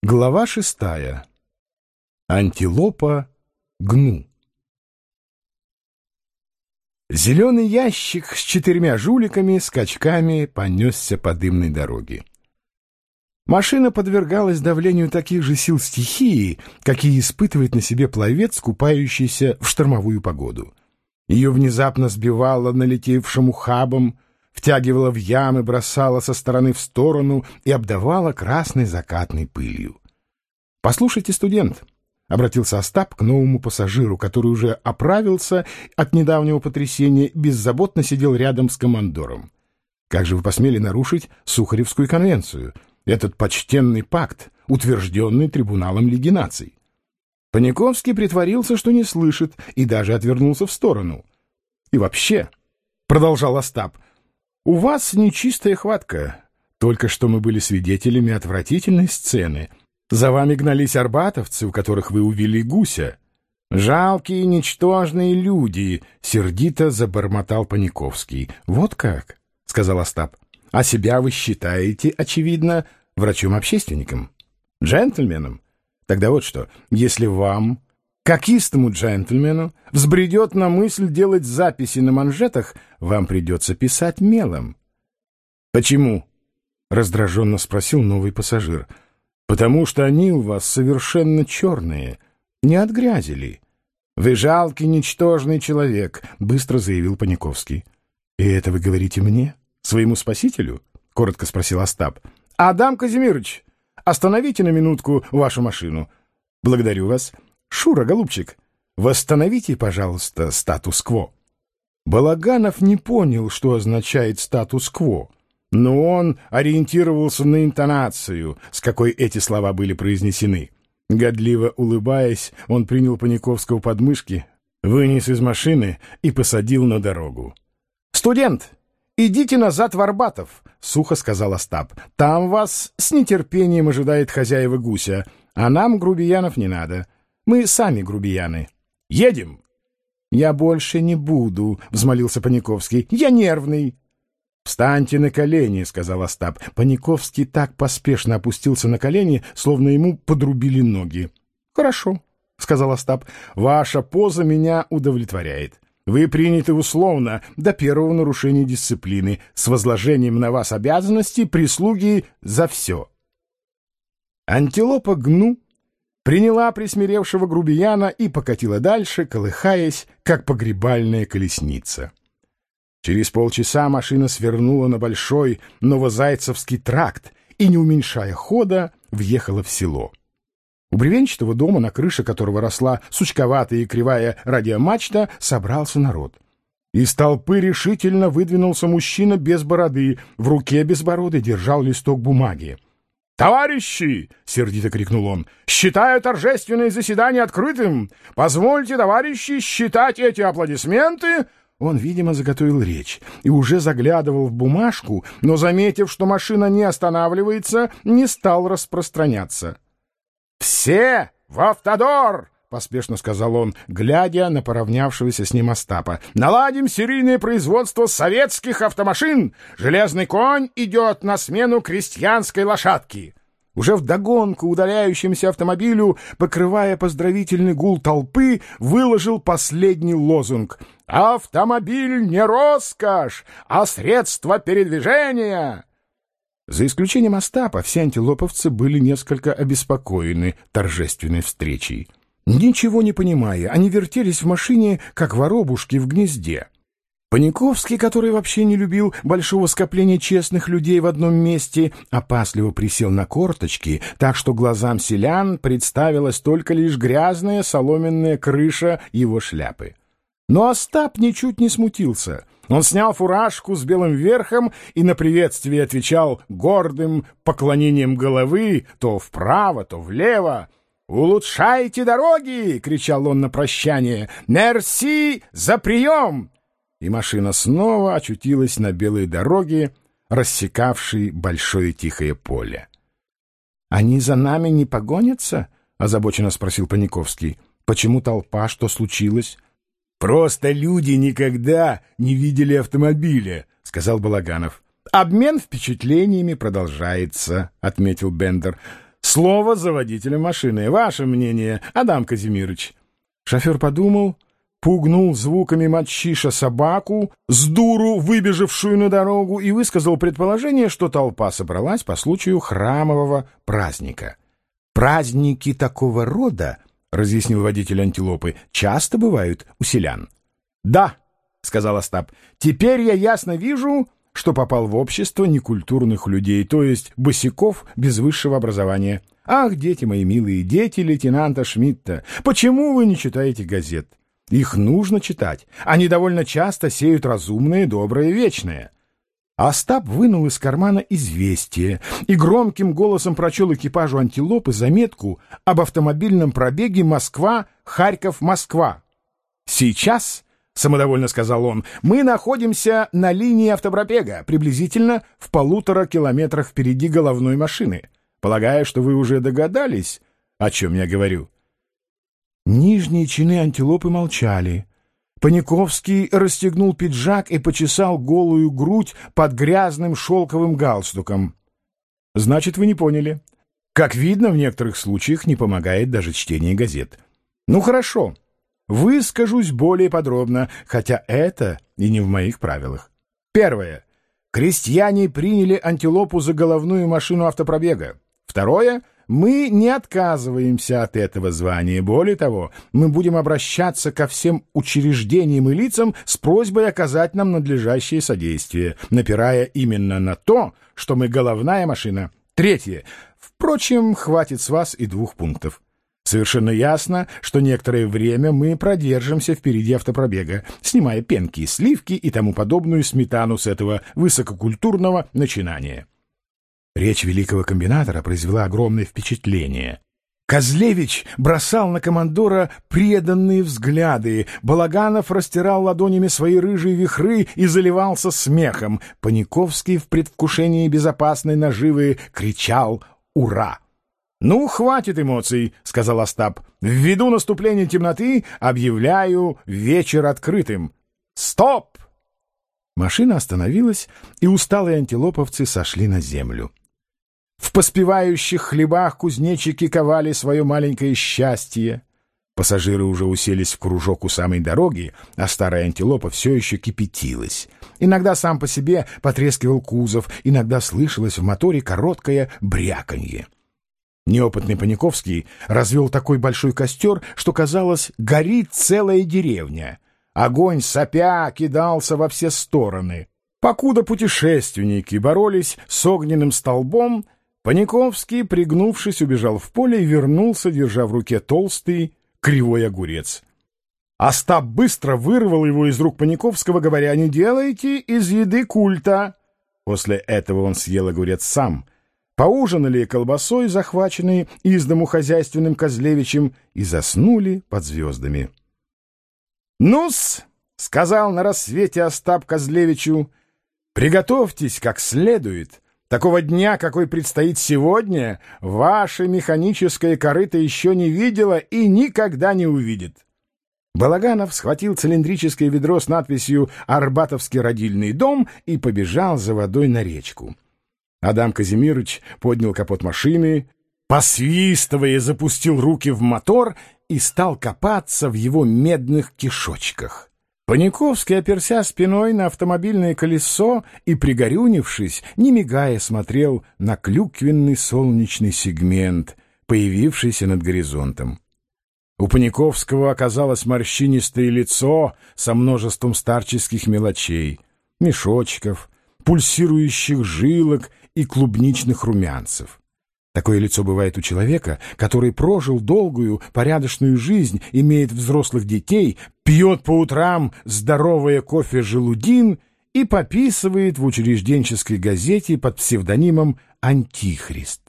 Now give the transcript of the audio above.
Глава 6. Антилопа Гну. Зеленый ящик с 4 жуликами скачками понесся по дымной дороге. Машина подвергалась давлению таких же сил стихии, какие испытывает на себе пловец, купающийся в штормовую погоду. Ее внезапно сбивало налетевшим ухабом, втягивала в ямы, бросала со стороны в сторону и обдавала красной закатной пылью. «Послушайте, студент», — обратился Остап к новому пассажиру, который уже оправился от недавнего потрясения, беззаботно сидел рядом с командором. «Как же вы посмели нарушить Сухаревскую конвенцию, этот почтенный пакт, утвержденный Трибуналом Лиги наций?» Паниковский притворился, что не слышит, и даже отвернулся в сторону. «И вообще», — продолжал Остап, — «у вас нечистая хватка. Только что мы были свидетелями отвратительной сцены. За вами гнались арбатовцы, у которых вы увели гуся. Жалкие, ничтожные люди», — сердито забормотал Паниковский. «Вот как», — сказал Остап. «А себя вы считаете, очевидно, врачом-общественником? Джентльменом? Тогда вот что, если вам, как истому джентльмену, взбредет на мысль делать записи на манжетах, вам придется писать мелом». «Почему?» — раздраженно спросил новый пассажир. «Потому что они у вас совершенно черные, не от грязи ли?» «Вы жалкий, ничтожный человек», — быстро заявил Паниковский. «И это вы говорите мне, своему спасителю?» — коротко спросил Остап. «Адам Казимирович, остановите на минутку вашу машину». «Благодарю вас. Шура, голубчик, восстановите, пожалуйста, статус-кво». Балаганов не понял, что означает статус-кво, но он ориентировался на интонацию, с какой эти слова были произнесены. Годливо улыбаясь, он принял Паниковского под мышки, вынес из машины и посадил на дорогу. «Студент, идите назад в Арбатов», — сухо сказал Остап. «Там вас с нетерпением ожидает хозяева гуся, а нам грубиянов не надо. Мы сами грубияны. Едем!» «Я больше не буду», — взмолился Паниковский. «Я нервный». «Встаньте на колени», — сказал Остап. Паниковский так поспешно опустился на колени, словно ему подрубили ноги. «Хорошо», — сказал Остап. «Ваша поза меня удовлетворяет. Вы приняты условно до первого нарушения дисциплины с возложением на вас обязанностей прислуги за все». Антилопа Гну приняла присмиревшего грубияна и покатила дальше, колыхаясь, как погребальная колесница. Через полчаса машина свернула на большой Новозайцевский тракт и, не уменьшая хода, въехала в село. У бревенчатого дома, на крыше которого росла сучковатая и кривая радиомачта, собрался народ. Из толпы решительно выдвинулся мужчина без бороды, в руке безбородый держал листок бумаги. «Товарищи!» — сердито крикнул он. «Считаю торжественное заседание открытым! Позвольте, товарищи, считать эти аплодисменты!» Он, видимо, заготовил речь и уже заглядывал в бумажку, но, заметив, что машина не останавливается, не стал распространяться. «Все в автодор!» — поспешно сказал он, глядя на поравнявшегося с ним Остапа. «Наладим серийное производство советских автомашин! Железный конь идет на смену крестьянской лошадки!» Уже вдогонку удаляющемуся автомобилю, покрывая поздравительный гул толпы, выложил последний лозунг: «Автомобиль не роскошь, а средство передвижения!» За исключением Остапа, все антилоповцы были несколько обеспокоены торжественной встречей. Ничего не понимая, они вертелись в машине, как воробушки в гнезде. Паниковский, который вообще не любил большого скопления честных людей в одном месте, опасливо присел на корточки, так что глазам селян представилась только лишь грязная соломенная крыша его шляпы. Но Остап ничуть не смутился. Он снял фуражку с белым верхом и на приветствие отвечал гордым поклонением головы то вправо, то влево. «Улучшайте дороги!» — кричал он на прощание. «Мерси за прием!» И машина снова очутилась на белой дороге, рассекавшей большое тихое поле. «Они за нами не погонятся?» — озабоченно спросил Паниковский. «Почему толпа? Что случилось?» «Просто люди никогда не видели автомобиля», — сказал Балаганов. «Обмен впечатлениями продолжается», — отметил Бендер. Слово за водителем машины. Ваше мнение, Адам Казимирович?» Шофер подумал, пугнул звуками мочиша собаку, с дуру выбежавшую на дорогу, и высказал предположение, что толпа собралась по случаю храмового праздника. «Праздники такого рода, — разъяснил водитель антилопы, — часто бывают у селян». «Да, — сказал Остап, — теперь я ясно вижу, что попал в общество некультурных людей, то есть босяков без высшего образования. Ах, дети мои милые, дети лейтенанта Шмидта, почему вы не читаете газет? Их нужно читать. Они довольно часто сеют разумное, доброе, вечное». Остап вынул из кармана известие и громким голосом прочел экипажу антилопы заметку об автомобильном пробеге Москва-Харьков-Москва. «Сейчас, — самодовольно сказал он, — мы находимся на линии автопробега, приблизительно в 1,5 километрах впереди головной машины. Полагаю, что вы уже догадались, о чем я говорю». Нижние чины антилопы молчали. Паниковский расстегнул пиджак и почесал голую грудь под грязным шелковым галстуком. «Значит, вы не поняли. Как видно, в некоторых случаях не помогает даже чтение газет. Ну, хорошо. Выскажусь более подробно, хотя это и не в моих правилах. Первое. Крестьяне приняли антилопу за головную машину автопробега. Второе. Мы не отказываемся от этого звания. Более того, мы будем обращаться ко всем учреждениям и лицам с просьбой оказать нам надлежащее содействие, напирая именно на то, что мы головная машина. Третье. Впрочем, хватит с вас и 2 пунктов. Совершенно ясно, что некоторое время мы продержимся впереди автопробега, снимая пенки, сливки и тому подобную сметану с этого высококультурного начинания. Речь великого комбинатора произвела огромное впечатление. Козлевич бросал на командора преданные взгляды, Балаганов растирал ладонями свои рыжие вихры и заливался смехом. Паниковский в предвкушении безопасной наживы кричал «Ура!». «Ну, хватит эмоций», — сказал Остап. «Ввиду наступления темноты объявляю вечер открытым. Стоп!» Машина остановилась, и усталые антилоповцы сошли на землю. В поспевающих хлебах кузнечики ковали свое маленькое счастье. Пассажиры уже уселись в кружок у самой дороги, а старая антилопа все еще кипятилась. Иногда сам по себе потрескивал кузов, иногда слышалось в моторе короткое бряканье. Неопытный Паниковский развел такой большой костер, что, казалось, горит целая деревня. Огонь сопя кидался во все стороны. Покуда путешественники боролись с огненным столбом, Паниковский, пригнувшись, убежал в поле и вернулся, держа в руке толстый кривой огурец. Остап быстро вырвал его из рук Паниковского, говоря: «Не делайте из еды культа». После этого он съел огурец сам. Поужинали колбасой, захваченной из дому хозяйственным Козлевичем, и заснули под звездами. «Ну-с», — сказал на рассвете Остап Козлевичу, — «приготовьтесь как следует. Такого дня, какой предстоит сегодня, ваше механическое корыто еще не видело и никогда не увидит». Балаганов схватил цилиндрическое ведро с надписью «Арбатовский родильный дом» и побежал за водой на речку. Адам Казимирович поднял капот машины, посвистывая, запустил руки в мотор и стал копаться в его медных кишочках. Паниковский оперся спиной на автомобильное колесо и, пригорюнившись, не мигая, смотрел на клюквенный солнечный сегмент, появившийся над горизонтом. У Паниковского оказалось морщинистое лицо со множеством старческих мелочей, мешочков, пульсирующих жилок и клубничных румянцев. Такое лицо бывает у человека, который прожил долгую, порядочную жизнь, имеет взрослых детей, пьет по утрам здоровое кофе «Желудин» и пописывает в учрежденческой газете под псевдонимом «Антихрист».